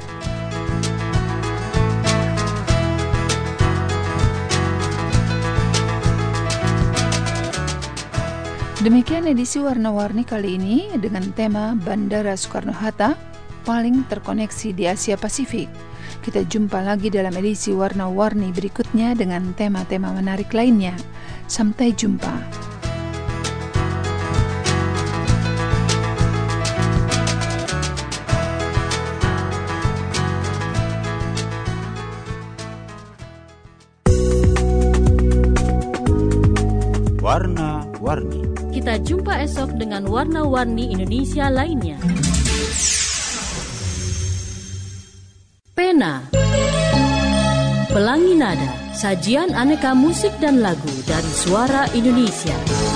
Demikian edisi Warna-Warni kali ini dengan tema Bandara Soekarno-Hatta paling terkoneksi di Asia Pasifik. Kita jumpa lagi dalam edisi Warna-Warni berikutnya dengan tema-tema menarik lainnya. Sampai jumpa. Warna-Warni. Kita jumpa esok dengan warna-warni Indonesia lainnya. Pena, Pelangi Nada, sajian aneka musik dan lagu dari suara Indonesia.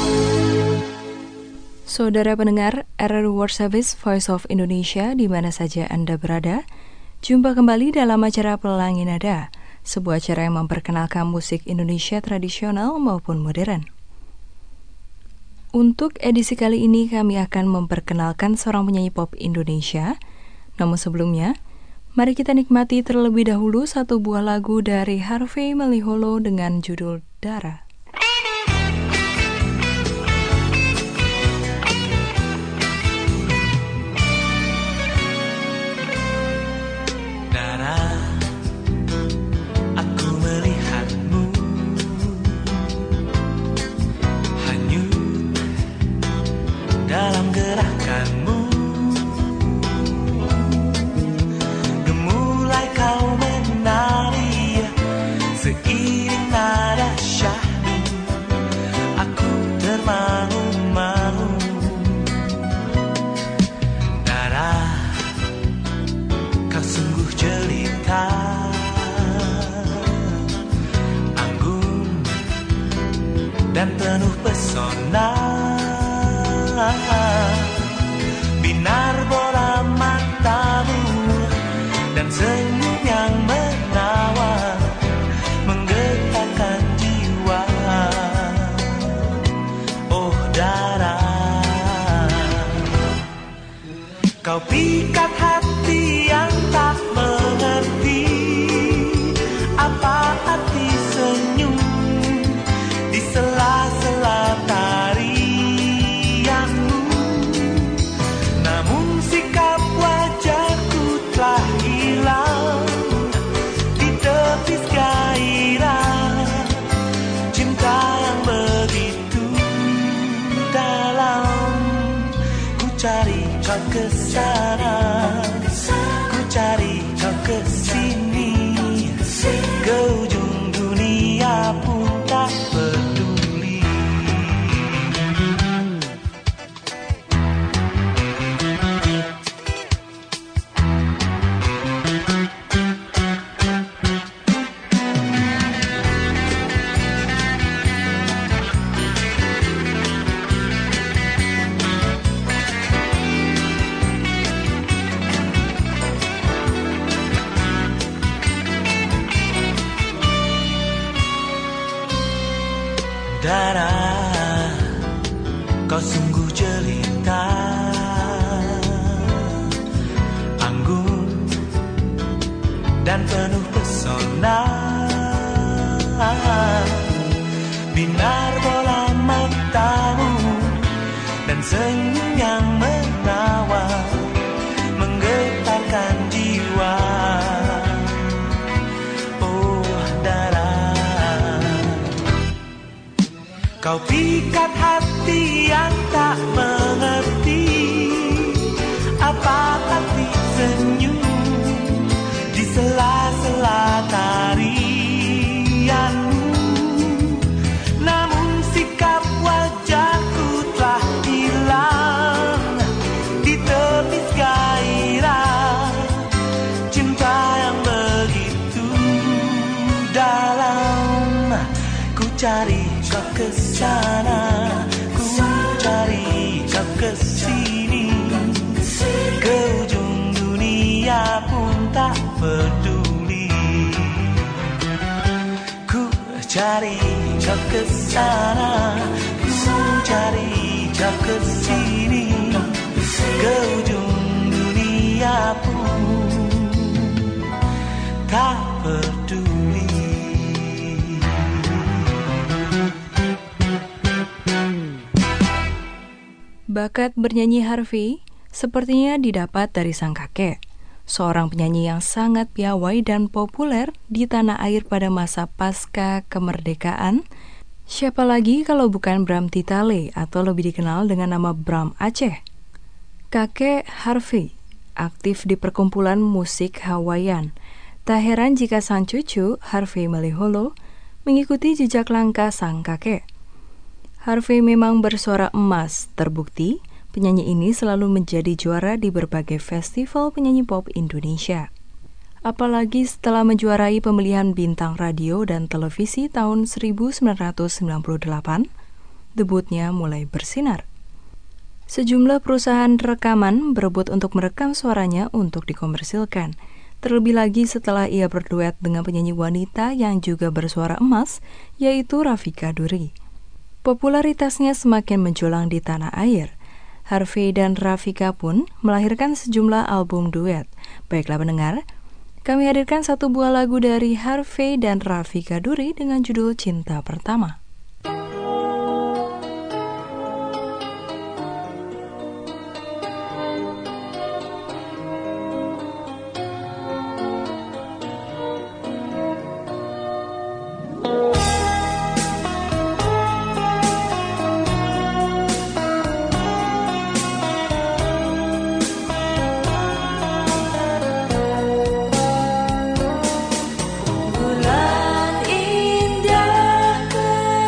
Saudara pendengar, R R U World Service Voice of Indonesia di mana saja Anda berada, jumpa kembali dalam acara Pelangi Nada, sebuah acara yang memperkenalkan musik Indonesia tradisional maupun modern. Untuk edisi kali ini kami akan memperkenalkan seorang penyanyi pop Indonesia. Namun sebelumnya, mari kita nikmati terlebih dahulu satu buah lagu dari Harvey Maliholo dengan judul Dara. Dara, aku melihatmu hanyut dalam gerakanmu, gemulai kau menari seiring nada syahdu, aku termangu-mangu. Dara, kau sungguh jelita, anggun dan penuh pesona. Binar bola matamu dan senyum yang menawan menggetarkan jiwa. Oh Dara, kau pikat hati yang tak mengerti apa arti senyum di sela-sela tari. Cari kau ke sana, ku cari kau ke sini, ke ujung dunia pun tak peduli. Dara, kau sungguh jelita, anggun dan penuh pesona. Binar bola matamu dan senyum yang menawan menggetarkan jiwa. Kau pikat hati yang tak mengerti apa arti senyum di sela-sela tarianmu. Namun cari kau ke sana, ku cari kau ke sini, ke ujung dunia pun tak peduli. Ku cari kau ke sana, ku cari kau ke sini, ke ujung dunia pun tak peduli. Bakat bernyanyi Harvey sepertinya didapat dari sang kakek, seorang penyanyi yang sangat piawai dan populer di tanah air pada masa pasca kemerdekaan. Siapa lagi kalau bukan Bram Titale atau lebih dikenal dengan nama Bram Aceh. Kakek Harvey aktif di perkumpulan musik Hawaiian. Tak heran jika sang cucu, Harvey Maliholo, mengikuti jejak langkah sang kakek. Harvey memang bersuara emas, terbukti penyanyi ini selalu menjadi juara di berbagai festival penyanyi pop Indonesia. Apalagi setelah menjuarai pemilihan bintang radio dan televisi tahun seribu sembilan ratus sembilan puluh delapan, debutnya mulai bersinar. Sejumlah perusahaan rekaman berebut untuk merekam suaranya untuk dikomersilkan. Terlebih lagi setelah ia berduet dengan penyanyi wanita yang juga bersuara emas, yaitu Rafika Duri. Popularitasnya semakin menjulang di tanah air. Harvey dan Rafika pun melahirkan sejumlah album duet. Baiklah pendengar, kami hadirkan satu buah lagu dari Harvey dan Rafika Duri dengan judul Cinta Pertama. Bulan indah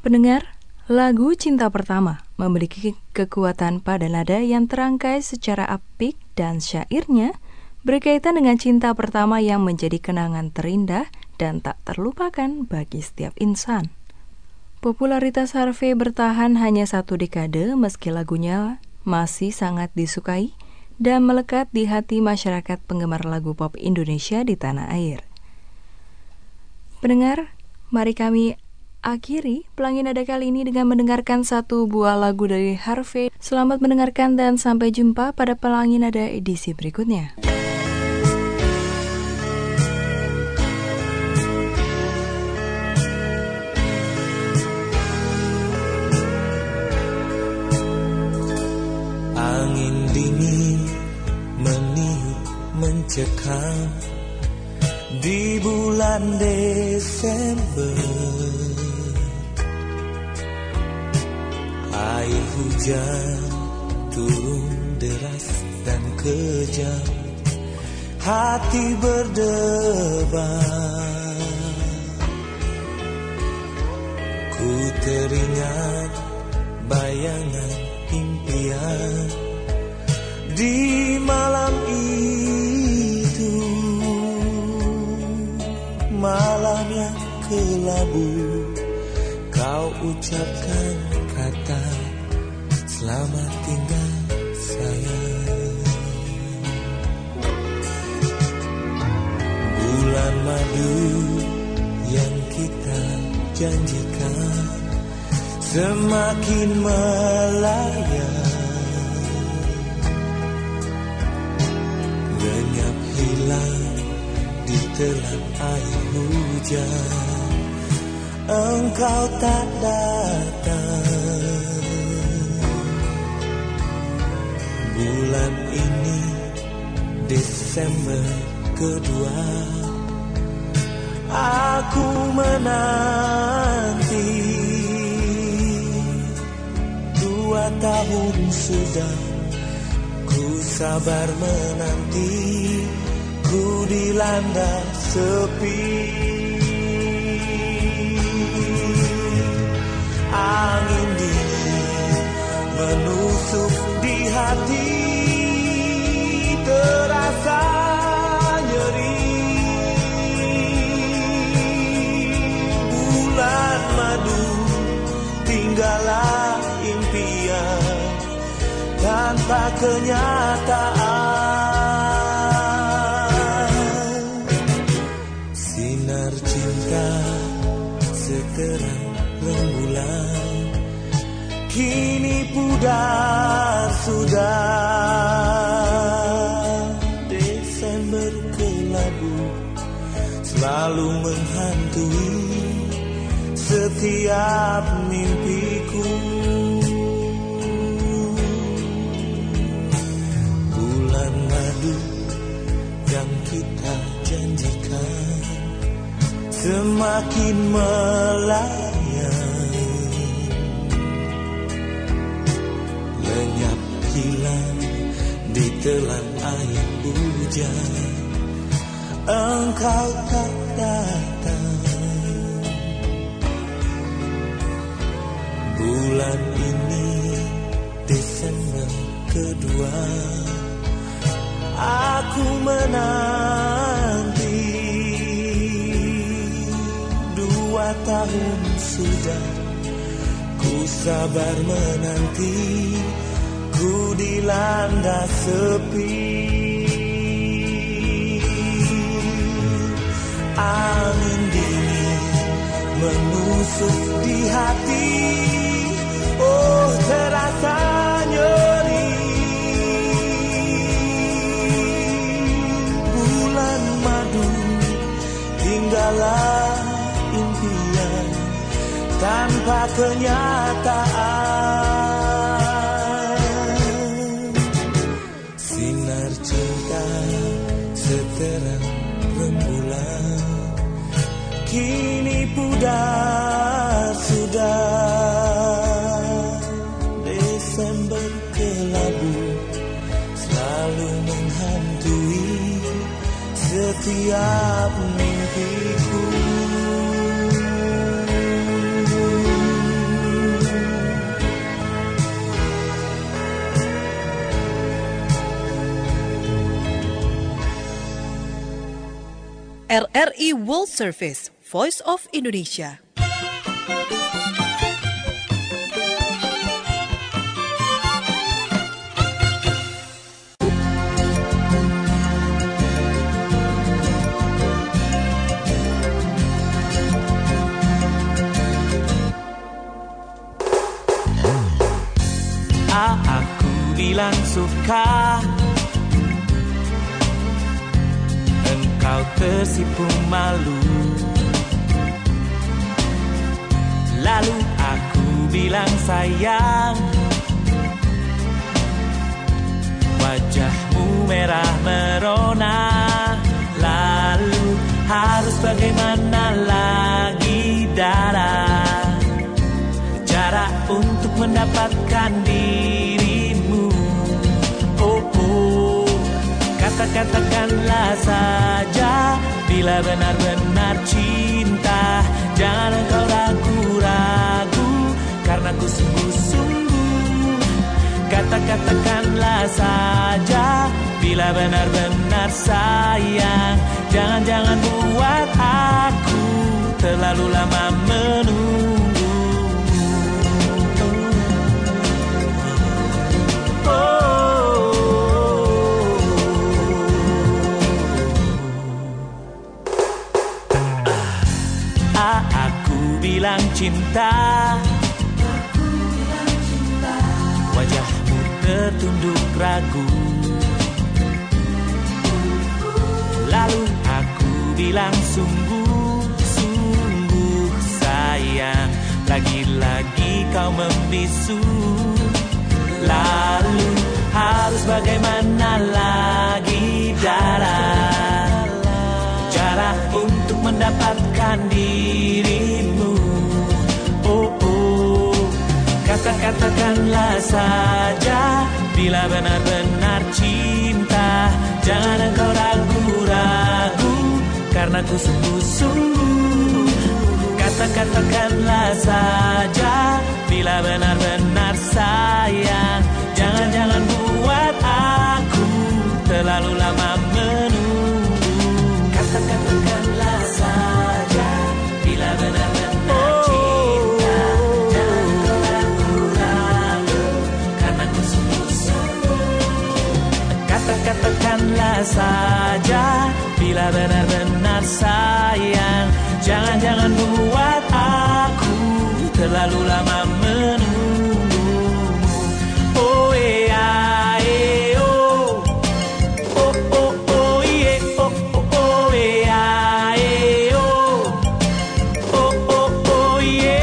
Pendengar, lagu Cinta Pertama memiliki kekuatan pada nada yang terangkai secara apik dan syairnya berkaitan dengan cinta pertama yang menjadi kenangan terindah dan tak terlupakan bagi setiap insan. Popularitas Harvey bertahan hanya satu dekade meski lagunya masih sangat disukai dan melekat di hati masyarakat penggemar lagu pop Indonesia di tanah air. Pendengar, mari kami akhiri Pelangi Nada kali ini dengan mendengarkan satu buah lagu dari Harvey. Selamat mendengarkan dan sampai jumpa pada Pelangi Nada edisi berikutnya. Angin dingin meniup mencekam di bulan Desember. Air hujan turun deras dan kejam, hati berdebar. Ku teringat bayangan impian di malam itu, malam yang kelabu. Kau ucapkan kata selamat tinggal sayang. Bulan madu yang kita janjikan semakin melayang, lenyap hilang di telan air hujan. Engkau tak datang. Bulan ini Desember kedua, aku menanti. Dua tahun sudah ku sabar menanti, ku dilanda sepi. Angin dingin menusuk di hati, terasa nyeri. Bulan madu tinggallah impian tanpa kenyataan. Sinar cinta seterang rembulan kini pudar sudah. Desember kelabu selalu menghantui setiap mimpiku. Bulan madu yang kita janjikan semakin melayang, lenyap hilang di telan air hujan. Engkau tak datang. Bulan ini Desember kedua, aku menanti. Dua tahun sudah ku sabar menanti, ku dilanda sepi. Angin dingin menusuk di hati, oh terasa nyeri. Bulan madu tinggallah impian tanpa kenyataan. Sinar cinta seterang rembulan kini pudar sudah. Desember kelabu selalu menghantui setiap mimpiku. R R I World Service, Voice of Indonesia. Aku bilang suka, engkau tersipu malu. Lalu aku bilang sayang, wajahmu merah merona. Lalu harus bagaimana lagi darah, cara untuk mendapatkan dirimu. Oh, oh, kata-katakanlah saja bila benar-benar cinta. Jangan engkau ragu-ragu, karena ku sungguh-sungguh. Kata-katakanlah saja bila benar-benar sayang. Jangan-jangan buat aku terlalu lama menunggu. Bilang cinta, wajahmu tertunduk ragu. Lalu aku bilang sungguh-sungguh sayang, lagi-lagi kau membisu. Lalu harus bagaimana lagi darah, cara untuk mendapatkan dirimu. Oh, oh, kata-katakanlah saja bila benar-benar cinta. Jangan engkau ragu-ragu, karena ku sungguh-sungguh. Kata-katakanlah saja bila benar-benar sayang. Jangan-jangan buat aku terlalu lama menunggu. Kata-katakanlah saja bila benar-benar cinta. Jangan engkau ragu-ragu, karena ku sungguh-sungguh. Kata-katakanlah saja bila benar-benar sayang. Jangan-jangan buat aku terlalu lama menunggu. Oh yeah, eh, oh. Oh, oh, oh, yeah, oh, oh, oh, yeah, eh, oh. Oh, oh, oh,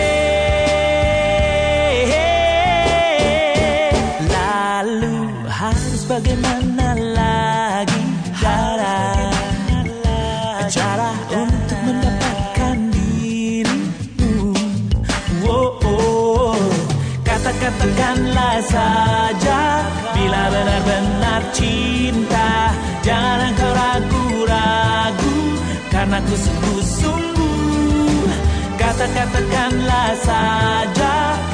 yeah. Lalu harus bagaimana lagi darah, cara untuk mendapatkan dirimu. Oh, oh, kata-katakanlah saja bila benar-benar cinta. Jangan engkau ragu-ragu, karena ku sungguh-sungguh. Kata-katakanlah saja